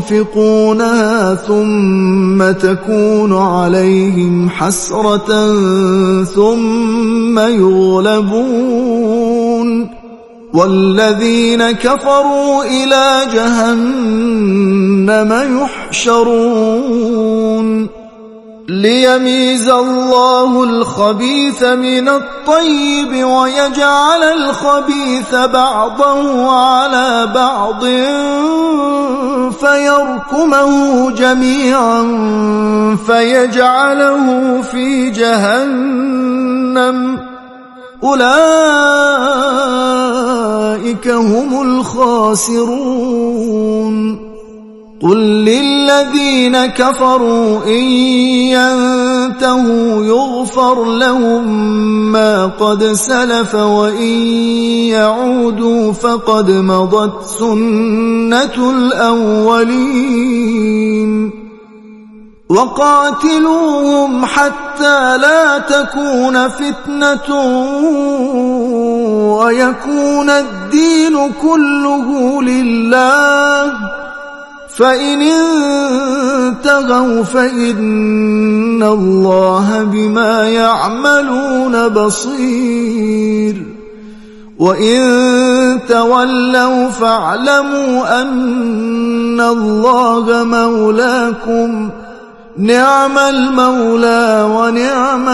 ينفقونها ثم تكون عليهم حسرة ثم يغلبون والذين كفروا إلى جهنم يحشرون ليميز الله الخبيث من الطيب ويجعل الخبيث بعضه على بعض فيركمه جميعا فيجعله في جهنم أولئك هم الخاسرون قل للذين كفروا إن ينتهوا يغفر لهم ما قد سلف وإن يعودوا فقد مضت سنة الأولين وقاتلوهم حتى لا تكون فتنة ويكون الدين كله لله فإن انتهوا فإن الله بما يعملون بصير وإن تولوا فاعلموا أن الله مولاكم نعم المولى ونعم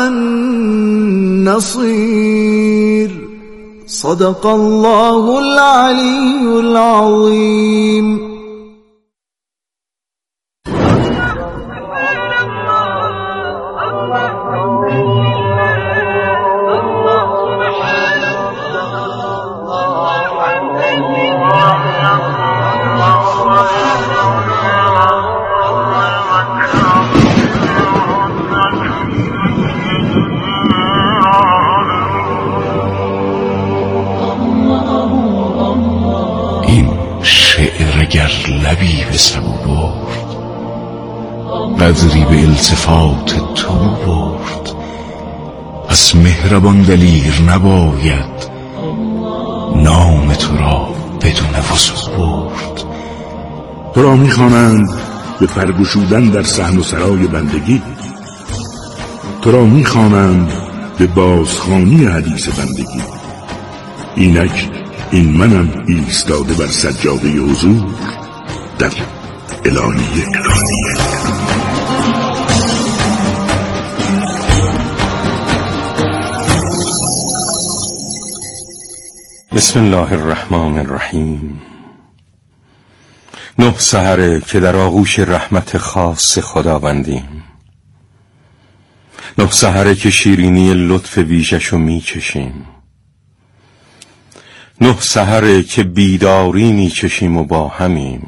النصير صدق الله العلي العظيم. اگر لبی به سبو برد قدری به التفات تو برد پس مهربان دلیر نباید نام تو را بدون وضو برد. تو را می‌خوانند به فرگشودن در صحن و سرای بندگی، تو را می‌خوانند به بازخوانی حدیث بندگی. اینک این منم ایستاده بر سجاده حضور در الهیه. بسم الله الرحمن الرحیم. 9 سحره که در آغوش رحمت خاص خداوندیم، 9 سحره که شیرینی لطف ویژه‌شو میچشیم، 9 سحره که بیداری میچشیم و با همیم،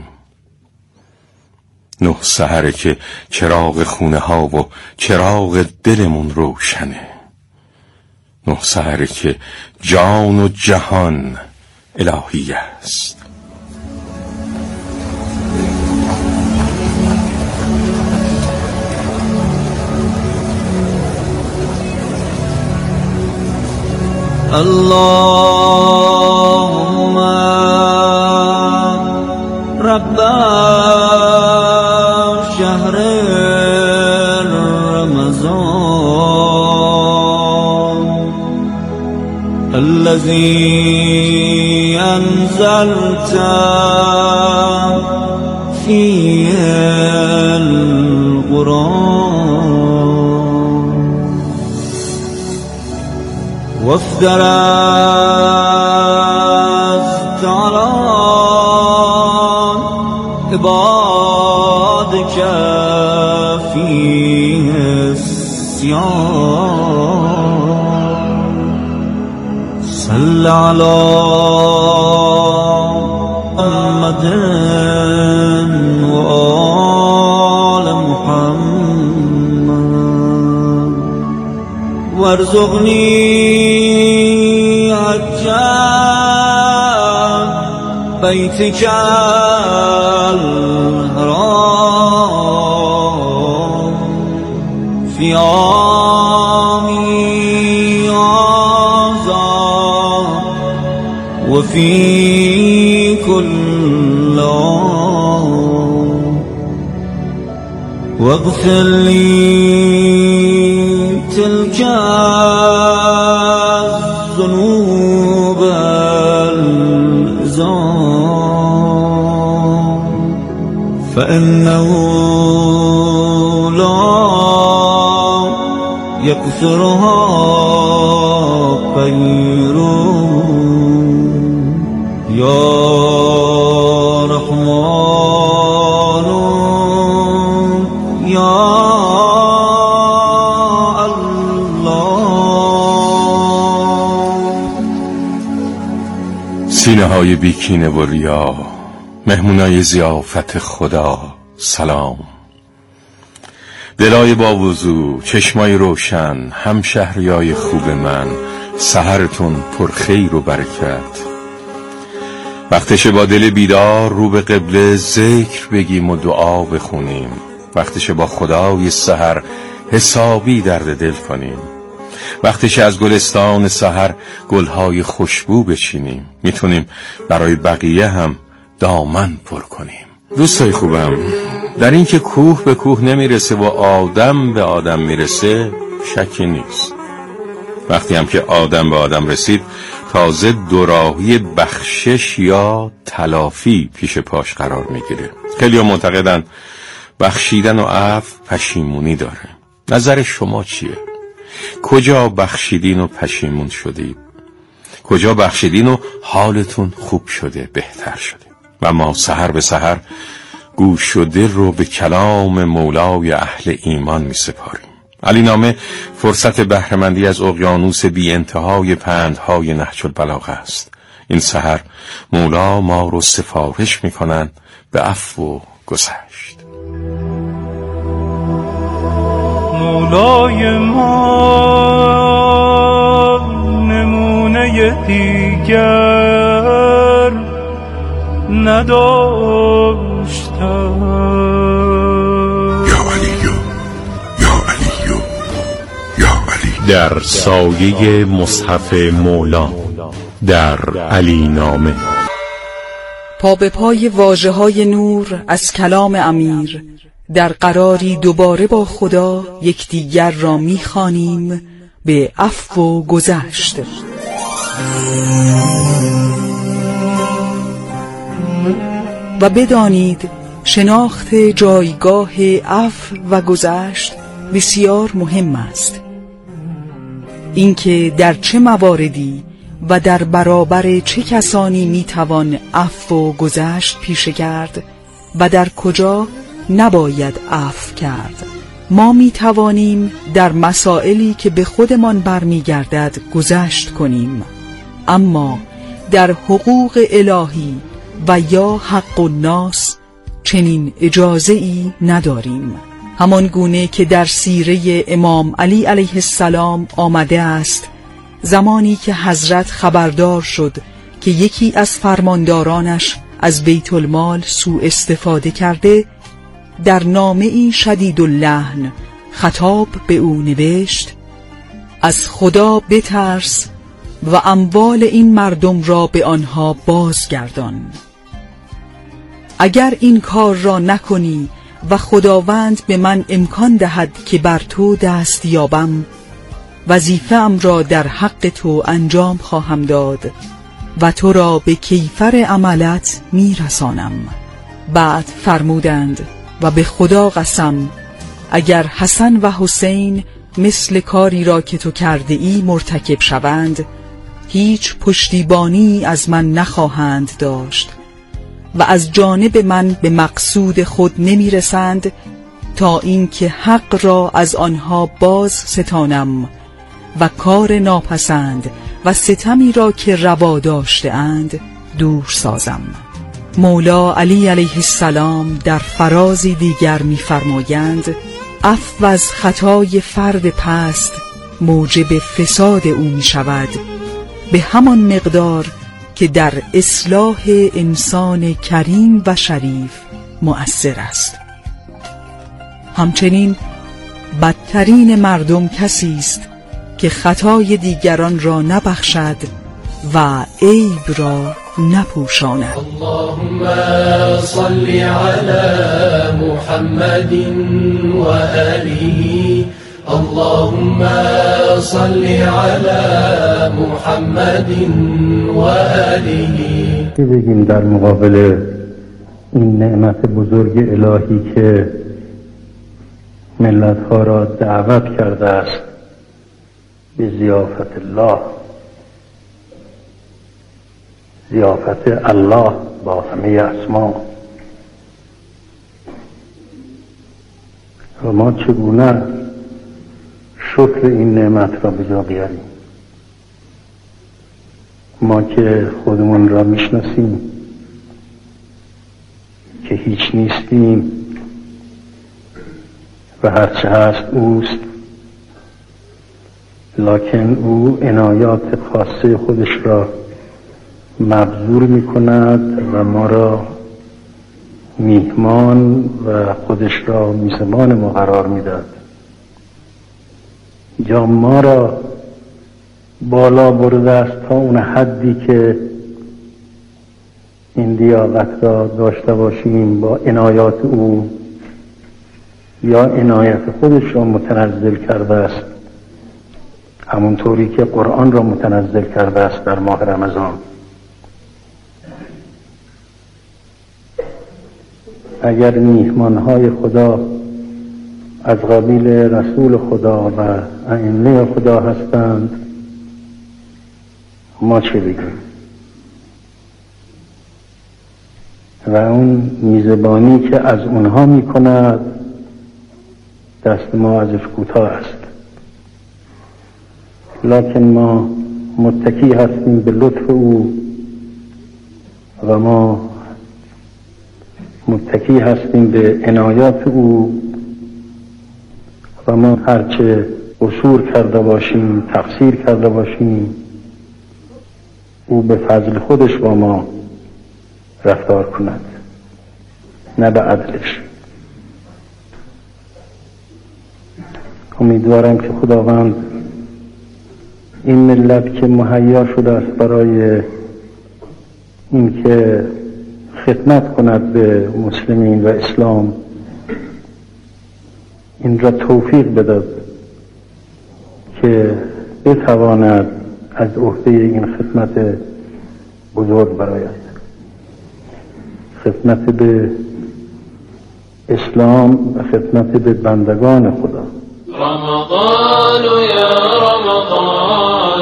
9 سحره که چراغ خونه ها و چراغ دلمون روشنه، 9 سحره که جان و جهان الهی است. اللهم رب شهر رمضان الذي أنزلت فيه القرآن وافترضت على عبادك فيه الصيام صل على محمد وآل محمد وارزقني بيتك الحرام في عامي هذا وفي كل عام واغفر لي تلك الذنوب العظام فإنه لا يكثرها غيره يا رحمن يا سینه های بیکینه و ریا، مهمونای ضیافت خدا سلام. دلای با وضو، چشمای روشن، همشهریای خوب من، سحرتون پر خیر و برکت. وقتشه با دل بیدار رو به قبله ذکر بگیم و دعا بخونیم. وقتشه با خدای سحر حسابی درد دل کنیم. وقتشه از گلستان سحر گلهای خوشبو بچینیم. میتونیم برای بقیه هم دامن پر کنیم. دوستای خوبم، در این که کوه به کوه نمیرسه و آدم به آدم میرسه شکی نیست. وقتی هم که آدم به آدم رسید تازه دوراهی بخشش یا تلافی پیش پاش قرار میگیره. خیلی معتقدن بخشیدن و عفو پشیمونی داره. نظر شما چیه؟ کجا بخشیدین و پشیمون شدید؟ کجا بخشیدین و حالتون خوب شده، بهتر شده؟ و ما سحر به سحر گوش و دل رو به کلام مولای اهل ایمان می سپاریم. علی نامه فرصت بهره‌مندی از اقیانوس بی انتهای پندهای نهج البلاغه است. این سحر مولا ما رو سفارش می کنند به عفو و گذشت. مولای ما نمونه دیگر نداشتم. یا علیو یا علیو یا علی. در سایه مصحف مولا در علی نامه. پا به پای واژه‌های نور از کلام امیر در قراری دوباره با خدا یکدیگر را می‌خوانیم به عفو و گذشت. و بدانید شناخت جایگاه عفو و گذشت بسیار مهم است. اینکه در چه مواردی و در برابر چه کسانی میتوان عفو و گذشت پیشه کرد و در کجا نباید عفو کرد. ما میتوانیم در مسائلی که به خودمان برمیگردد گذشت کنیم، اما در حقوق الهی و یا حق الناس چنین اجازه‌ای نداریم. همان گونه که در سیره امام علی علیه السلام آمده است زمانی که حضرت خبردار شد که یکی از فرماندارانش از بیت المال سوء استفاده کرده، در نامه‌ای شدید اللحن خطاب به او نوشت: از خدا بترس و اموال این مردم را به آنها بازگردان. اگر این کار را نکنی و خداوند به من امکان دهد که بر تو دست یابم، وظیفه‌ام را در حق تو انجام خواهم داد و تو را به کیفر عملت میرسانم. بعد فرمودند: و به خدا قسم اگر حسن و حسین مثل کاری را که تو کرده ای مرتکب شوند، هیچ پشتیبانی از من نخواهند داشت و از جانب من به مقصود خود نمیرسند تا اینکه حق را از آنها باز ستانم و کار ناپسند و ستمی را که روا داشته اند دور سازم. مولا علی علیه السلام در فرازی دیگر می‌فرمایند: عفو از خطای فرد پست موجب فساد او می‌شود به همان مقدار که در اصلاح انسان کریم و شریف مؤثر است. همچنین بدترین مردم کسی است که خطای دیگران را نبخشد و عیب را نپوشاند. اللهم صل علی محمد و آله. اللهم صل علی محمد و آله. بگیم در مقابل این نعمت بزرگ الهی که ملت ها را دعوت کرده است به ضیافت الله، ضیافت الله با همه اسما، و ما چگونه شکر این نعمت را به جا بیاریم؟ ما که خودمون را میشناسیم که هیچ نیستیم و هرچه هست اوست، لکن او عنایات خاصه خودش را مبذول می کند و ما را میهمان و خودش را میزبان ما قرار می داد. یا ما را بالا برده است تا اون حدی که این لیاقت را داشته باشیم با عنایات او، یا عنایت خودش را متنزل کرده است، همونطوری که قرآن را متنزل کرده است در ماه رمضان. اگر میهمانهای خدا از قبیل رسول خدا و ائمه خدا هستند، ما چه بگیم؟ و اون میزبانی که از اونها میکند دست ما ازش کوتاه است. لکن ما متکی هستیم به لطف او و ما متکی هستیم به عنایات او و ما هرچه قصور کرده باشیم، تقصیر کرده باشیم، او به فضل خودش با ما رفتار کند، نه به عدلش. امیدوارم که خداوند این ملت که مهیا شده است برای این که خدمت کند به مسلمین و اسلام، این را توفیق بداد که بتواند از عهده این خدمت بزرگ برآید، خدمت به اسلام و خدمت به بندگان خدا. رمضان یا رمضان،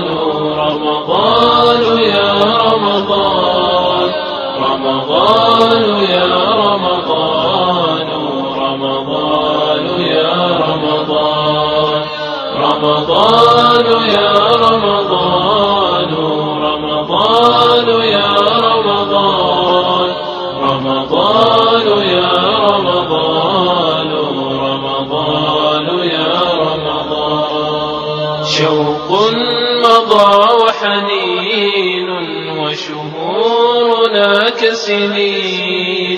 رمضان یا رمضان، رمضان یا رمضان، رمضان یا رمضان، رمضان یا رمضان، رمضان یا رمضان، رمضان یا رمضان، رمضان یا رمضان. شوق مضى وحنين وشهورنا كسنين،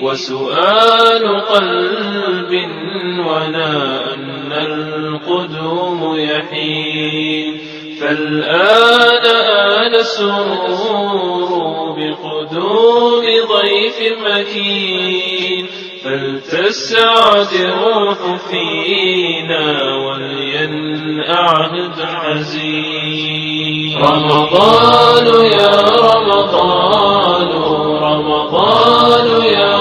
وسؤال قلب ونا أن القدوم يحين. فالآن آن السرور بقدوم ضيف مكين، فلتسعد الروح فينا ولينعهد حزين. رمضان يا رمضان، رمضان يا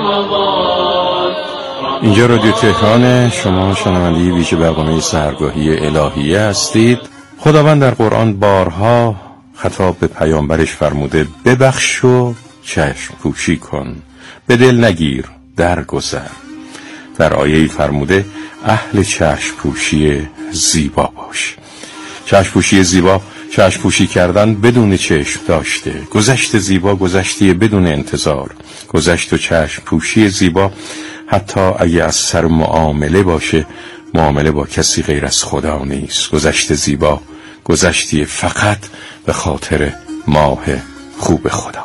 رمضان. اینجا رادیو تهران، شما شنونده ویژه برنامه سحرگاهی الهیه هستید. خداوند در قرآن بارها خطاب به پیامبرش فرموده ببخش و چشم پوشی کن، به دل نگیر درگذر. در آیه‌ای فرموده اهل چشم پوشی زیبا باش. چشم پوشی زیبا، چشم پوشی کردن بدون چشم داشته. گذشت زیبا گذشتی بدون انتظار. گذشت و چشم پوشی زیبا حتی اگه از سر معامله باشه، معامله با کسی غیر از خدا نیست. گذشت زیبا گذشتی فقط به خاطر ماه خوب خدا.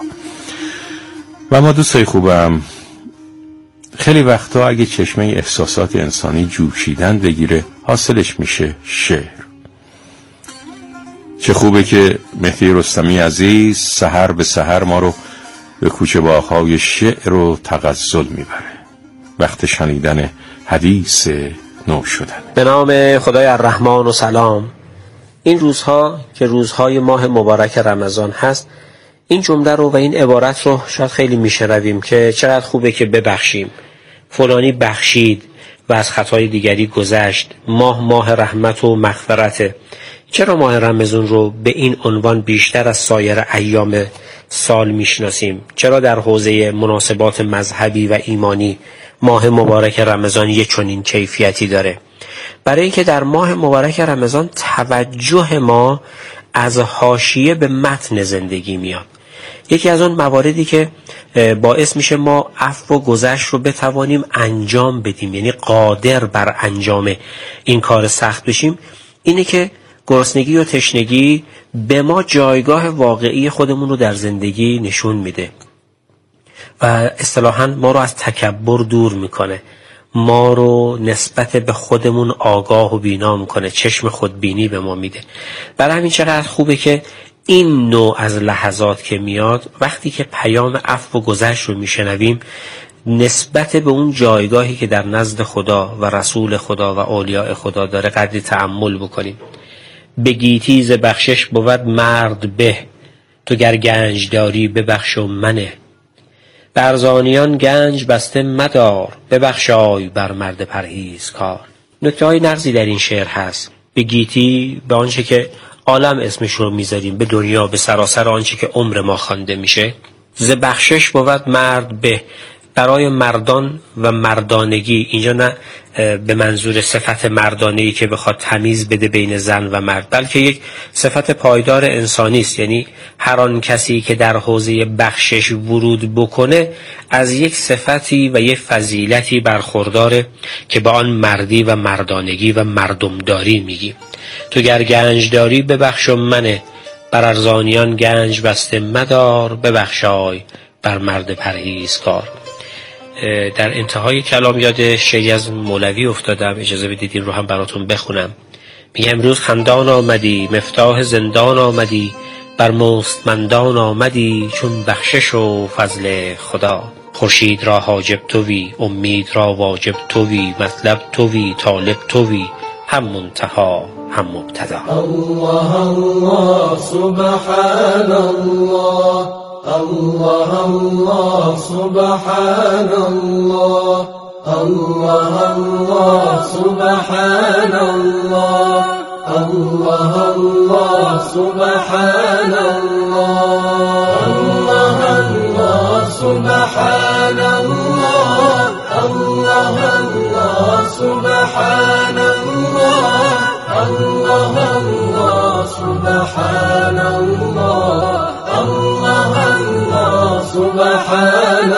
و ما دوستای خوبم، خیلی وقتا اگه چشمه احساسات انسانی جوشیدن بگیره، حاصلش میشه شعر. چه خوبه که مهدی رستمی عزیز سحر به سحر ما رو به کوچه باغ‌های شعر و تغزل میبره. وقت شنیدن حدیث نو شدن. به نام خدای الرحمن و سلام. این روزها که روزهای ماه مبارک رمضان هست، این جمله رو و این عبارت رو شاید خیلی میشنویم که چقدر خوبه که ببخشیم. فلانی بخشید و از خطای دیگری گذشت. ماه رحمت و مغفرته. چرا ماه رمضان رو به این عنوان بیشتر از سایر ایام سال میشناسیم؟ چرا در حوزه مناسبات مذهبی و ایمانی ماه مبارک رمضان یک چنین کیفیتی داره؟ برای اینکه در ماه مبارک رمضان توجه ما از حاشیه به متن زندگی میاد. یکی از اون مواردی که باعث میشه ما عفو و گذشت رو بتوانیم انجام بدیم، یعنی قادر بر انجام این کار سخت بشیم، اینه که گرسنگی و تشنگی به ما جایگاه واقعی خودمون رو در زندگی نشون میده و اصطلاحاً ما رو از تکبر دور میکنه، ما رو نسبت به خودمون آگاه و بینا میکنه، چشم خودبینی به ما میده. برای همین چقدر خوبه که این نوع از لحظات که میاد، وقتی که پیام عفو و گذشت رو میشنویم، نسبت به اون جایگاهی که در نزد خدا و رسول خدا و اولیاء خدا داره قدری تأمل بکنیم. به گیتی ز بخشش بود مرد به، تو گر گنج داری ببخش و منه. برزانیان گنج بسته مدار، ببخشای بر مرد پرهیزکار. نکته های نغزی در این شعر هست. به گیتی، به آنچه که عالم اسمش رو میذاریم، به دنیا، به سراسر آنچه که عمر ما خوانده میشه. ز بخشش بود مرد به، برای مردان و مردانگی. اینجا نه به منظور صفت مردانه‌ای که بخواد تمیز بده بین زن و مرد، بلکه یک صفت پایدار انسانی است. یعنی هر آن کسی که در حوزه بخشش ورود بکنه از یک صفتی و یک فضیلتی برخورداره که به آن مردی و مردانگی و مردمداری میگیم. تو گر گنج داری ببخش و منه، بر ارزانیان گنج بسته مدار، ببخشای بر مرد پرهیزکار. در انتهای کلام یاد شعری از مولوی افتادم، اجازه بدید این رو هم براتون بخونم. میگه امروز خندان آمدی، مفتاح زندان آمدی، بر مستمندان آمدی، چون بخشش و فضل خدا. خورشید را حاجب توی، امید را واجب توی، مطلب توی، طالب توی، هم منتها هم مبتدا. الله الله سبحان الله، الله الله سبحان الله، الله الله سبحان الله، الله الله سبحان الله، الله الله سبحان الله، الله الله سبحان الله، الله الله سبحان الله، الله الله سبحان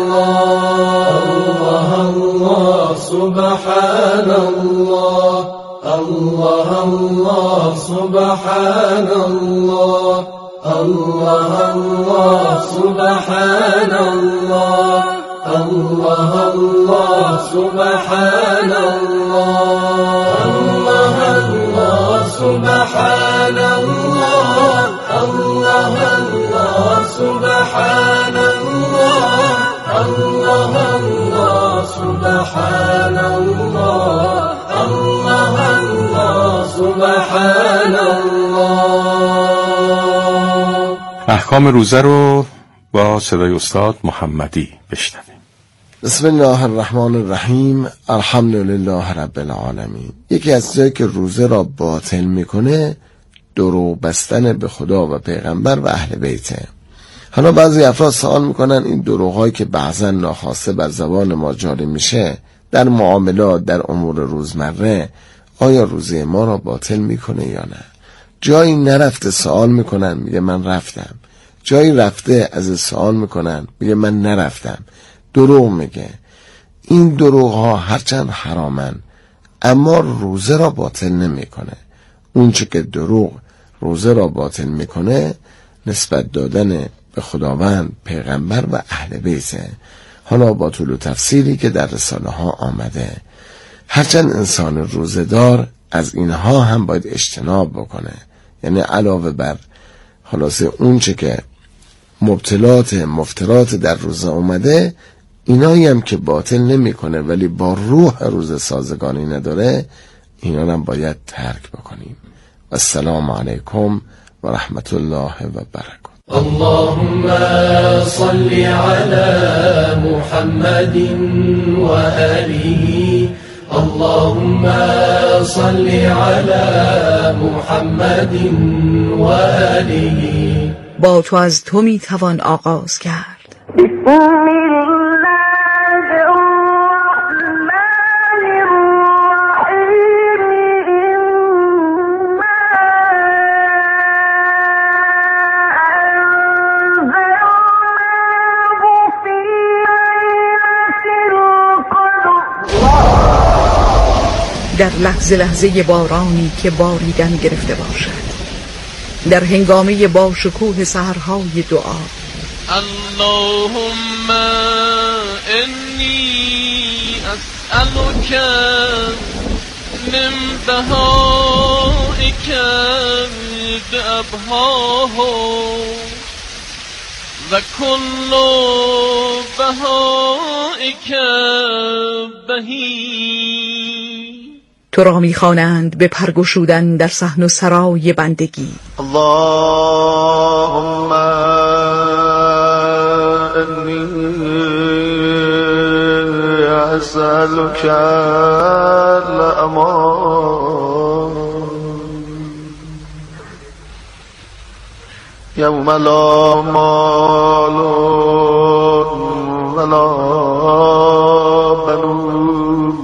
الله، الله الله سبحان الله، الله الله سبحان الله، الله الله سبحان الله، الله الله سبحان الله، الله الله سبحان الله، الله الله سبحان الله، الله الله سبحان الله، الله الله سبحان الله. احکام روزه رو با صدای استاد محمدی بشنویم. بسم الله الرحمن الرحیم، الحمدلله رب العالمین. یکی از چیزایی که روزه را باطل میکنه دروغ بستن به خدا و پیغمبر و اهل بیته. حالا بعضی افراد سوال میکنن این دروغایی که بعضا ناخواسته بر زبان ما جاری میشه در معاملات، در امور روزمره، آیا روزه ما را باطل میکنه یا نه؟ جایی نرفته سوال میکنن، میگه من رفتم. جایی رفته از سوال میکنن، میگه من نرفتم. دروغ میگه. این دروغ ها هرچند حرامن اما روزه را باطل نمیکنه. اون چه که دروغ روزه را باطل میکنه نسبت دادن به خداوند، پیغمبر و اهل بیته. حالا با طول و تفصیلی که در رساله ها آمده. هرچند انسان روزه دار از اینها هم باید اجتناب بکنه. یعنی علاوه بر خلاصه اون چه که مبتلات مفترات در روزه اومده، اینایی هم که باطل نمیکنه ولی با روح روزه سازگانی نداره، اینا هم باید ترک بکنیم. السلام علیکم و رحمت الله و برکاته. اللهم صل على محمد وآله. اللهم صل على محمد وآله. با تو از تو می توان آغاز کرد. بسم الله الرحمن در لحظه لحظه بارانی که باریدن گرفته باشد، در هنگامه با شکوه سحرهای دعا. اللهم انی اسألک من بهائک بأبهاه و کل بهائک بهی. تو را می‌خوانند به پرگشودن در صحن و سرای بندگی. اللهم انی اسألک الامان یوم لا مال ولا بنون.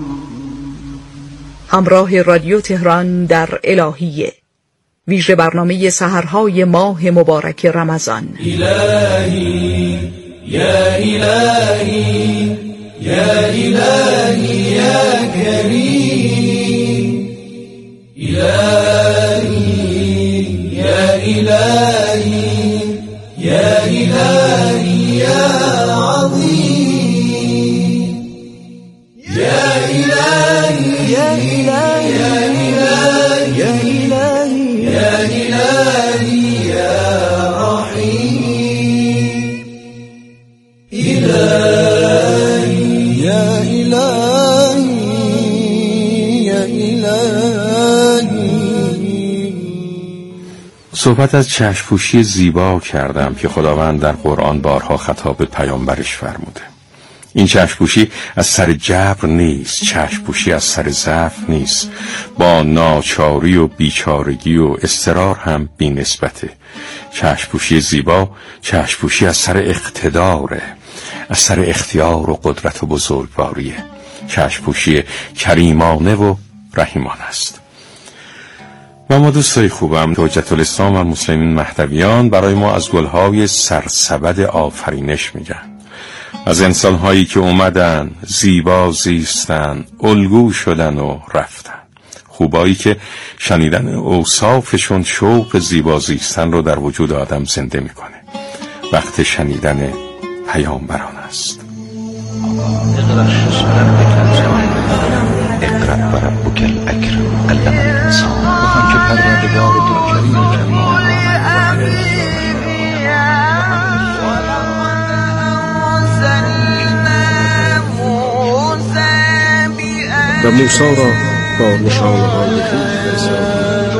همراه رادیو تهران در الهیه، ویژه برنامه سحرهای ماه مبارک رمضان. الهی یا الهی یا الهی یا کریم. الهی یا الهی یا الهی یا عظیم. یا الهی یا الهی یا الهی یا الهی یا رحیم. الهی یا الهی یا الهی. صحبت از چشم‌پوشی زیبا کردم که خداوند در قرآن بارها خطاب به پیامبرش فرموده. این چشم‌پوشی از سر جبر نیست، چشم‌پوشی از سر ضعف نیست، با ناچاری و بیچارگی و اضطرار هم بی نسبته. چشم‌پوشی زیبا چشم‌پوشی از سر اقتداره، از سر اختیار و قدرت و بزرگواریه. چشم‌پوشی کریمانه و رحیمانه است. و ما دوستای خوبم، حجت الاسلام و مسلمین مهدویان برای ما از گلهای سرسبد آفرینش میگن، از انسانهایی که اومدن، زیبا زیستن، الگو شدن و رفتن. خوبایی که شنیدن اوصافشون شوق زیبا زیستن رو در وجود آدم زنده میکنه. وقت شنیدن پیامبران است. اقرأ و ربک الاکرم علم الانسان. بخوان که پروردگار تو کریم و موسی را با نشانه‌های خویش فرستاد.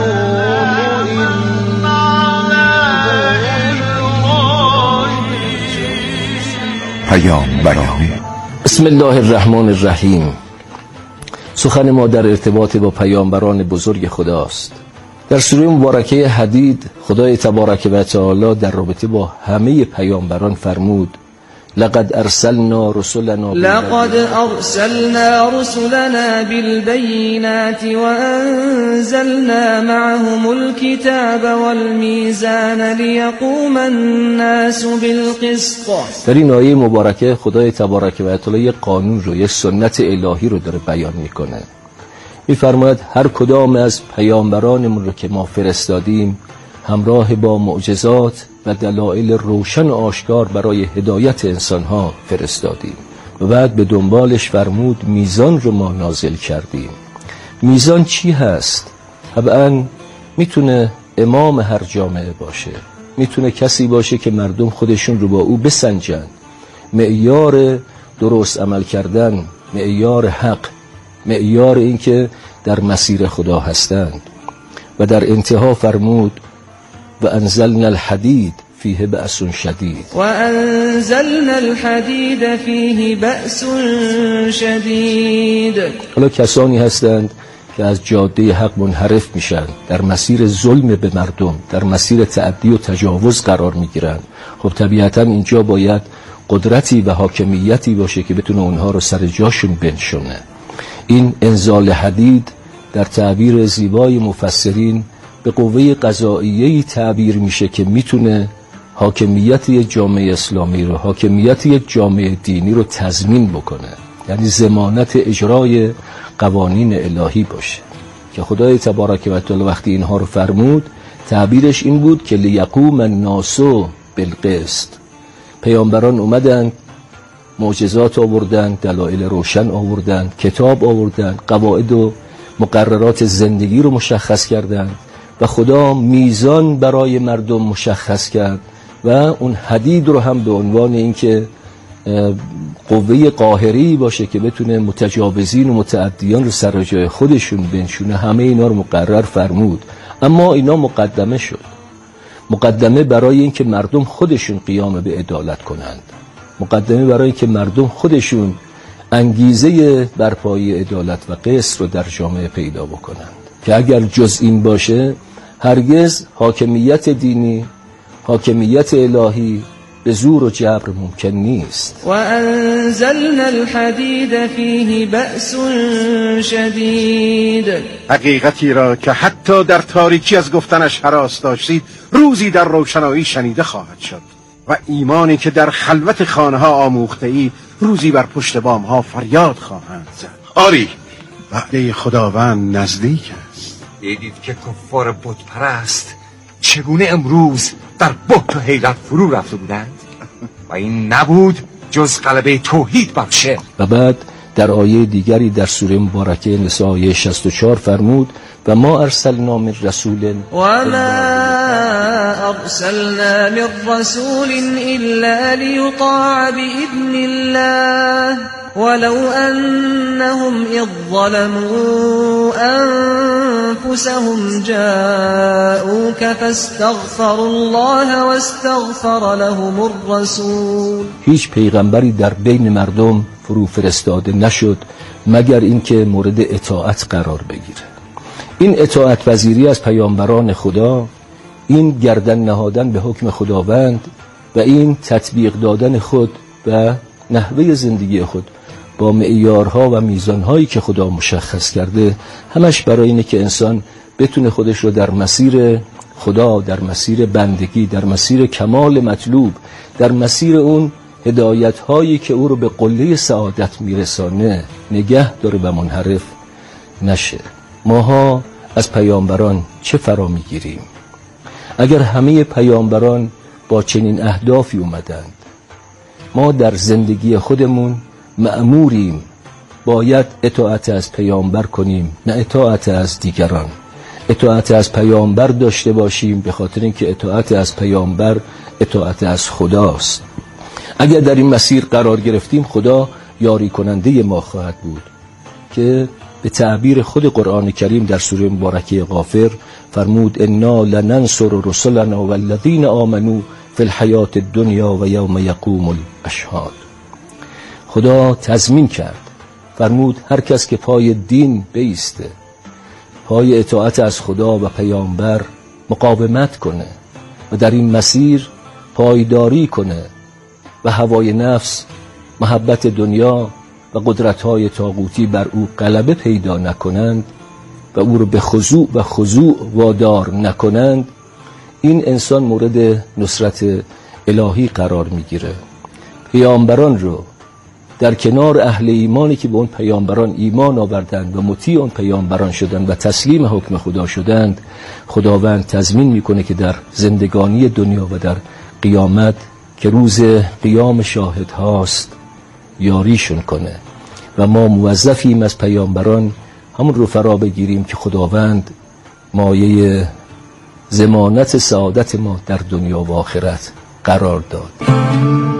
پیامبران. بسم الله الرحمن الرحیم. سخن ما در ارتباط با پیامبران بزرگ خداست. در سوره مبارکه حدید خدای تبارک و تعالی در رابطه با همه پیامبران فرمود: لقد ارسلنا رسلنا بالبينات وأنزلنا معهم الكتاب والميزان ليقوم الناس بالقسط. در این آیه مبارکه خدای تبارک و تعالی یک قانون رو، یک سنت الهی رو داره بیان میکنه. میفرماید هر کدام از پیامبرانمون رو که ما فرستادیم همراه با معجزات و دلایل روشن و آشکار برای هدایت انسانها فرستادیم و بعد به دنبالش فرمود میزان رو ما نازل کردیم. میزان چی هست؟ طبعا میتونه امام هر جامعه باشه، میتونه کسی باشه که مردم خودشون رو با او بسنجن، معیار درست عمل کردن، معیار حق، معیار این که در مسیر خدا هستند. و در انتها فرمود و انزلنا الحدید فیه بأس شدید، و انزلنا الحدید فیه بأس شدید. حالا کسانی هستند که از جاده حق منحرف میشن، در مسیر ظلم به مردم، در مسیر تعدی و تجاوز قرار میگیرن. خب طبیعتا اینجا باید قدرتی و حاکمیتی باشه که بتونه اونها رو سر جاشون بنشونه. این انزال حدید در تعبیر زیبای مفسرین به قوه قضاییه‌ای تعبیر میشه که میتونه حاکمیت یک جامعه اسلامی رو، حاکمیت یک جامعه دینی رو تضمین بکنه، یعنی ضمانت اجرای قوانین الهی باشه. که خدای تبارک و تعالی وقتی اینها رو فرمود تعبیرش این بود که لیقوم الناس بالقسط. پیامبران اومدن، معجزات آوردن، دلایل روشن آوردن، کتاب آوردن، قواعد و مقررات زندگی رو مشخص کردن و خدا میزان برای مردم مشخص کرد و اون حدید رو هم به عنوان اینکه قوه قاهری باشه که بتونه متجاوزین و متعدیان رو سر جای خودشون بنشونه، همه اینا رو مقرر فرمود. اما اینا مقدمه شد، مقدمه برای اینکه مردم خودشون قیام به عدالت کنند، مقدمه برای اینکه مردم خودشون انگیزه برپایی عدالت و قسط رو در جامعه پیدا بکنند. که اگر جز این باشه هرگز حاکمیت دینی، حاکمیت الهی به زور و جبر ممکن نیست. و انزلنا الحدید فیه بأس شدید. حقیقتی را که حتی در تاریکی از گفتنش هراس داشتید روزی در روشنایی شنیده خواهد شد و ایمانی که در خلوت خانه ها آموخته اید روزی بر پشت بام ها فریاد خواهند زد. آری وعده خداوند نزدیک است. دیدید که کفار بت پرست چگونه امروز در بت و حیرت فرو رفته بودند و این نبود جز غلبه توحید بر شرک. و بعد در آیه دیگری در سوره مبارکه نساء آیه 64 فرمود و ما ارسلنا من رسول من رسول الا لیطاع باذن الله ولو انهم اذ ظلموا انفسهم جاءوك فاستغفروا الله واستغفر لهم الرسول. هیچ پیغمبری در بین مردم فرو فرستاده نشد مگر اینکه مورد اطاعت قرار بگیره. این اطاعت پذیری از پیامبران خدا، این گردن نهادن به حکم خداوند و این تطبیق دادن خود و نحوه زندگی خود با معیارها و میزانهایی که خدا مشخص کرده، همش برای اینه که انسان بتونه خودش رو در مسیر خدا، در مسیر بندگی، در مسیر کمال مطلوب، در مسیر اون هدایت هایی که او رو به قله سعادت میرسانه نگه داره و منحرف نشه. ماها از پیامبران چه فرا میگیریم؟ اگر همه پیامبران با چنین اهدافی اومدند، ما در زندگی خودمون مأموریم باید اطاعت از پیامبر کنیم، نه اطاعت از دیگران. اطاعت از پیامبر داشته باشیم به خاطر اینکه اطاعت از پیامبر اطاعت از خداست. اگر در این مسیر قرار گرفتیم خدا یاری کننده ما خواهد بود که به تعبیر خود قرآن کریم در سوره مبارکه غافر فرمود انا لننصر رسلنا والذین آمنوا فی الحیات الدنیا و یوم یقوم الاشهاد. خدا تضمین کرد، فرمود هر کس که پای دین بیسته، پای اطاعت از خدا و پیامبر مقاومت کنه و در این مسیر پایداری کنه و هوای نفس، محبت دنیا و قدرت‌های طاغوتی بر او غلبه پیدا نکنند و او رو به خضوع وادار نکنند، این انسان مورد نصرت الهی قرار میگیره. پیامبران رو در کنار اهل ایمانی که به اون پیامبران ایمان آوردند و مطیع اون پیامبران شدند و تسلیم حکم خدا شدند، خداوند تضمین میکنه که در زندگانی دنیا و در قیامت که روز قیام شاهد هاست یاریشون کنه. و ما موظفیم از پیامبران همون رو فرا بگیریم که خداوند مایه ضمانت سعادت ما در دنیا و آخرت قرار داد.